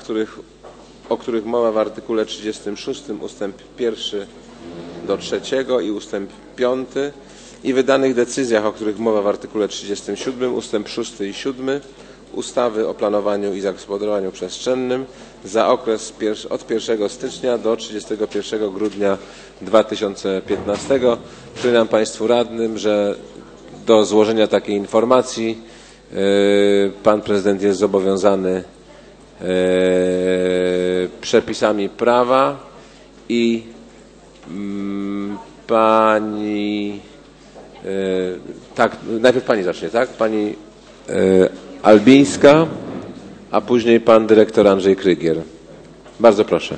o których mowa w artykule 36 ustęp 1 do 3 i ustęp 5 i wydanych decyzjach, o których mowa w artykule 37 ustęp 6 i 7 ustawy o planowaniu i zagospodarowaniu przestrzennym za okres od 1 stycznia do 31 grudnia 2015. Przypominam Państwu radnym, że do złożenia takiej informacji Pan Prezydent jest zobowiązany przepisami prawa i pani, tak, najpierw Pani zacznie, tak? Pani Albińska, a później Pan Dyrektor Andrzej Krygier. Bardzo proszę.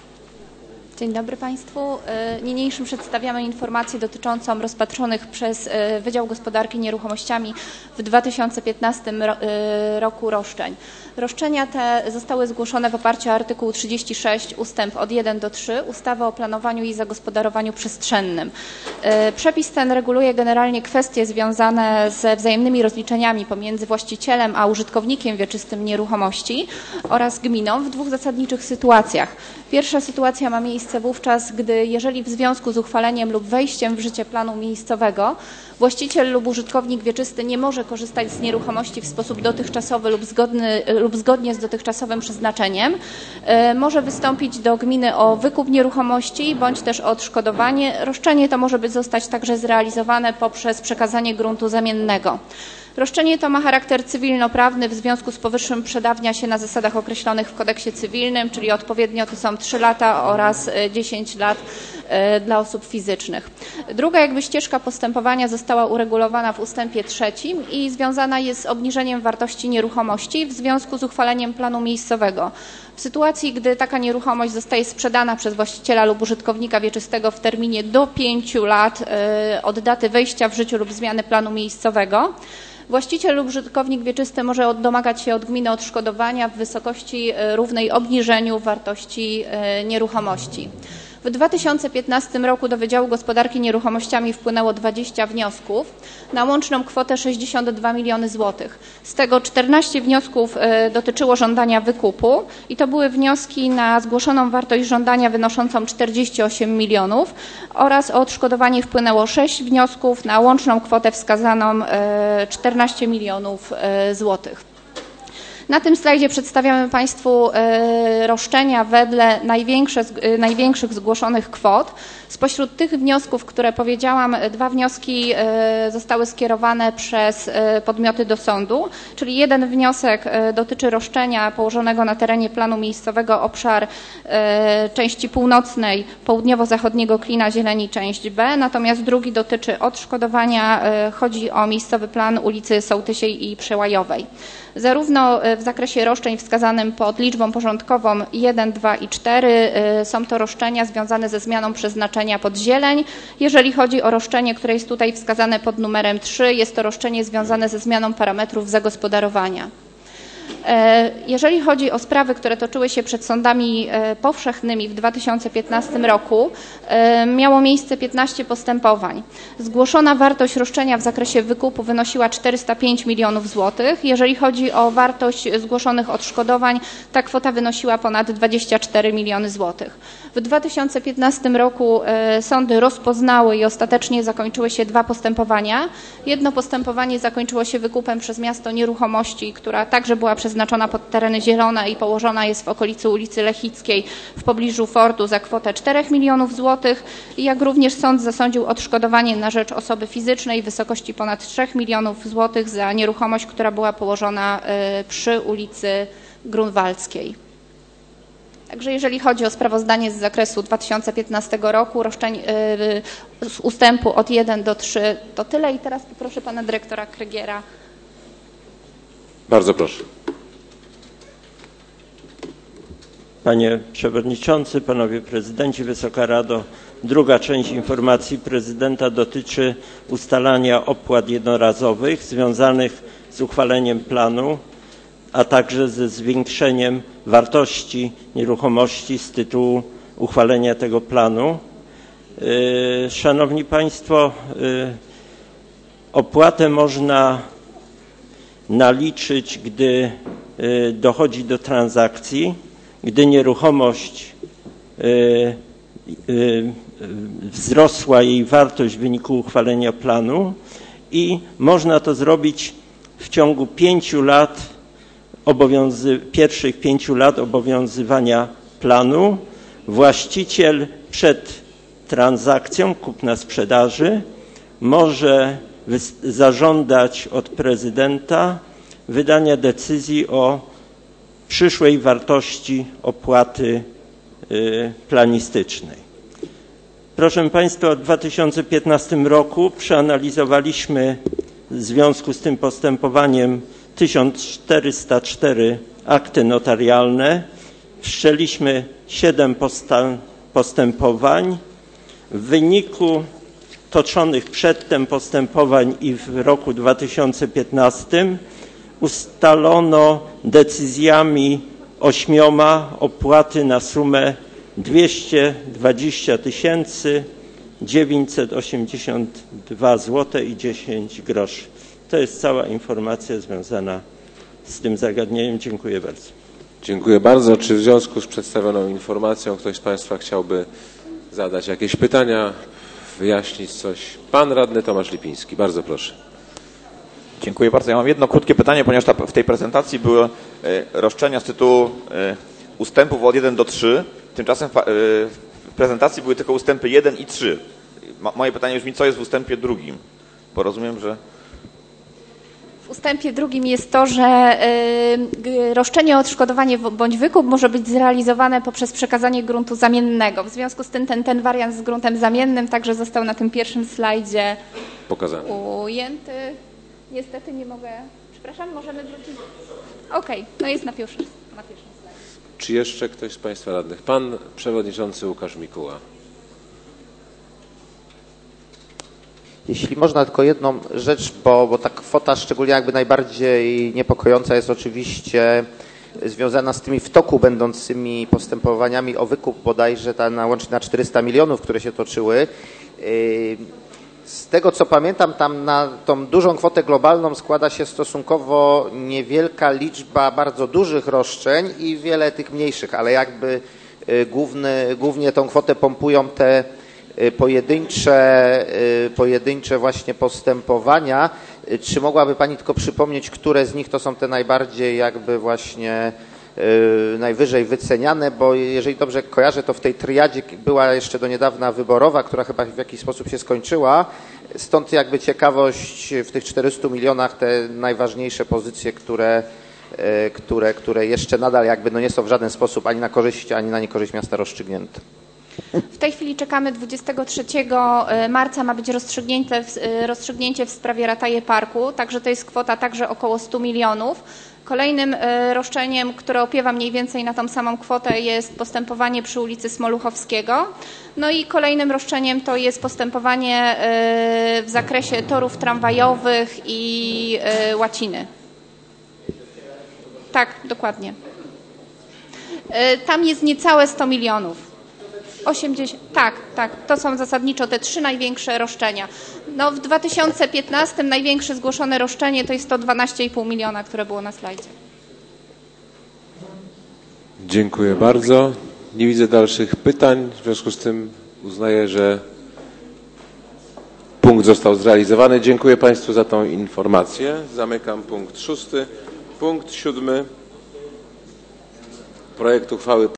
Dzień dobry Państwu. Niniejszym przedstawiamy informację dotyczącą rozpatrzonych przez Wydział Gospodarki Nieruchomościami w 2015 roku roszczeń. Roszczenia te zostały zgłoszone w oparciu o artykuł 36 ustęp od 1 do 3 ustawy o planowaniu i zagospodarowaniu przestrzennym. Przepis ten reguluje generalnie kwestie związane ze wzajemnymi rozliczeniami pomiędzy właścicielem a użytkownikiem wieczystym nieruchomości oraz gminą w dwóch zasadniczych sytuacjach. Pierwsza sytuacja ma miejsce wówczas, gdy jeżeli w związku z uchwaleniem lub wejściem w życie planu miejscowego właściciel lub użytkownik wieczysty nie może korzystać z nieruchomości w sposób dotychczasowy lub zgodnie z dotychczasowym przeznaczeniem, może wystąpić do gminy o wykup nieruchomości bądź też o odszkodowanie. Roszczenie to może zostać także zrealizowane poprzez przekazanie gruntu zamiennego. Roszczenie to ma charakter cywilnoprawny, w związku z powyższym przedawnia się na zasadach określonych w kodeksie cywilnym, czyli odpowiednio to są 3 lata oraz 10 lat dla osób fizycznych. Druga ścieżka postępowania została uregulowana w ustępie 3 i związana jest z obniżeniem wartości nieruchomości w związku z uchwaleniem planu miejscowego. W sytuacji, gdy taka nieruchomość zostaje sprzedana przez właściciela lub użytkownika wieczystego w terminie do 5 lat od daty wejścia w życie lub zmiany planu miejscowego, właściciel lub użytkownik wieczysty może domagać się od gminy odszkodowania w wysokości równej obniżeniu wartości nieruchomości. W 2015 roku do Wydziału Gospodarki Nieruchomościami wpłynęło 20 wniosków na łączną kwotę 62 miliony złotych. Z tego 14 wniosków dotyczyło żądania wykupu i to były wnioski na zgłoszoną wartość żądania wynoszącą 48 milionów oraz o odszkodowanie wpłynęło 6 wniosków na łączną kwotę wskazaną 14 milionów złotych. Na tym slajdzie przedstawiamy Państwu roszczenia wedle największych zgłoszonych kwot. Spośród tych wniosków, które powiedziałam, 2 wnioski zostały skierowane przez podmioty do sądu, czyli jeden wniosek dotyczy roszczenia położonego na terenie planu miejscowego obszar części północnej południowo-zachodniego klina Zieleni, część B, natomiast drugi dotyczy odszkodowania, chodzi o miejscowy plan ulicy Sołtysiej i Przełajowej. Zarówno w zakresie roszczeń wskazanym pod liczbą porządkową 1, 2 i 4 są to roszczenia związane ze zmianą przeznaczenia pod zieleń. Jeżeli chodzi o roszczenie, które jest tutaj wskazane pod numerem 3, jest to roszczenie związane ze zmianą parametrów zagospodarowania. Jeżeli chodzi o sprawy, które toczyły się przed sądami powszechnymi w 2015 roku, miało miejsce 15 postępowań. Zgłoszona wartość roszczenia w zakresie wykupu wynosiła 405 milionów złotych. Jeżeli chodzi o wartość zgłoszonych odszkodowań, ta kwota wynosiła ponad 24 miliony złotych. W 2015 roku sądy rozpoznały i ostatecznie zakończyły się 2 postępowania. Jedno postępowanie zakończyło się wykupem przez miasto nieruchomości, która także była przeznaczona pod tereny zielone i położona jest w okolicy ulicy Lechickiej w pobliżu Fortu za kwotę 4 milionów złotych, jak również sąd zasądził odszkodowanie na rzecz osoby fizycznej w wysokości ponad 3 milionów złotych za nieruchomość, która była położona przy ulicy Grunwaldzkiej. Także jeżeli chodzi o sprawozdanie z zakresu 2015 roku, roszczeń z ustępu od 1 do 3 to tyle i teraz poproszę pana dyrektora Krygiera. Bardzo proszę. Panie Przewodniczący, Panowie Prezydenci, Wysoka Rado. Druga część informacji prezydenta dotyczy ustalania opłat jednorazowych związanych z uchwaleniem planu, a także ze zwiększeniem wartości nieruchomości z tytułu uchwalenia tego planu. Szanowni Państwo, opłatę można naliczyć, gdy dochodzi do transakcji gdy nieruchomość wzrosła jej wartość w wyniku uchwalenia planu i można to zrobić w ciągu 5 lat, pierwszych 5 lat obowiązywania planu. Właściciel przed transakcją kupna-sprzedaży może zażądać od prezydenta wydania decyzji o przyszłej wartości opłaty planistycznej. Proszę Państwa, w 2015 roku przeanalizowaliśmy w związku z tym postępowaniem 1404 akty notarialne. Wszczęliśmy 7 postępowań. W wyniku toczonych przedtem postępowań i w roku 2015 ustalono decyzjami 8 opłaty na sumę 220 982 zł i 10 groszy. To jest cała informacja związana z tym zagadnieniem. Dziękuję bardzo. Dziękuję bardzo. Czy w związku z przedstawioną informacją ktoś z Państwa chciałby zadać jakieś pytania, wyjaśnić coś? Pan radny Tomasz Lipiński. Bardzo proszę. Dziękuję bardzo. Ja mam jedno krótkie pytanie, ponieważ w tej prezentacji były roszczenia z tytułu ustępów od 1 do 3. Tymczasem w prezentacji były tylko ustępy 1 i 3. Moje pytanie brzmi, co jest w ustępie 2? Bo rozumiem, że... W ustępie 2 jest to, że roszczenie o odszkodowanie bądź wykup może być zrealizowane poprzez przekazanie gruntu zamiennego. W związku z tym ten wariant z gruntem zamiennym także został na tym pierwszym slajdzie pokazany. Ujęty. Niestety nie mogę... Przepraszam, możemy wrócić? Okej, no jest na pierwszym slajdzie. Czy jeszcze ktoś z Państwa radnych? Pan przewodniczący Łukasz Mikuła. Jeśli można, tylko jedną rzecz, bo ta kwota szczególnie jakby najbardziej niepokojąca jest oczywiście związana z tymi w toku będącymi postępowaniami o wykup bodajże łącznie na 400 milionów, które się toczyły. Z tego co pamiętam, tam na tą dużą kwotę globalną składa się stosunkowo niewielka liczba bardzo dużych roszczeń i wiele tych mniejszych, ale jakby głównie tą kwotę pompują te pojedyncze właśnie postępowania. Czy mogłaby Pani tylko przypomnieć, które z nich to są te najbardziej jakby właśnie najwyżej wyceniane, bo jeżeli dobrze kojarzę, to w tej triadzie była jeszcze do niedawna wyborowa, która chyba w jakiś sposób się skończyła. Stąd jakby ciekawość w tych 400 milionach te najważniejsze pozycje, które jeszcze nadal jakby nie są w żaden sposób ani na korzyść, ani na niekorzyść miasta rozstrzygnięte. W tej chwili czekamy, 23 marca ma być rozstrzygnięcie w sprawie Rataje Parku, także to jest kwota także około 100 milionów. Kolejnym roszczeniem, które opiewa mniej więcej na tą samą kwotę, jest postępowanie przy ulicy Smoluchowskiego. No i kolejnym roszczeniem to jest postępowanie w zakresie torów tramwajowych i łaciny. Tak, dokładnie. Tam jest niecałe 100 milionów. 80, tak, to są zasadniczo te 3 największe roszczenia. No w 2015 największe zgłoszone roszczenie to jest 112,5 miliona, które było na slajdzie. Dziękuję bardzo. Nie widzę dalszych pytań. W związku z tym uznaję, że punkt został zrealizowany. Dziękuję Państwu za tą informację. Zamykam punkt 6. Punkt 7. Projekt uchwały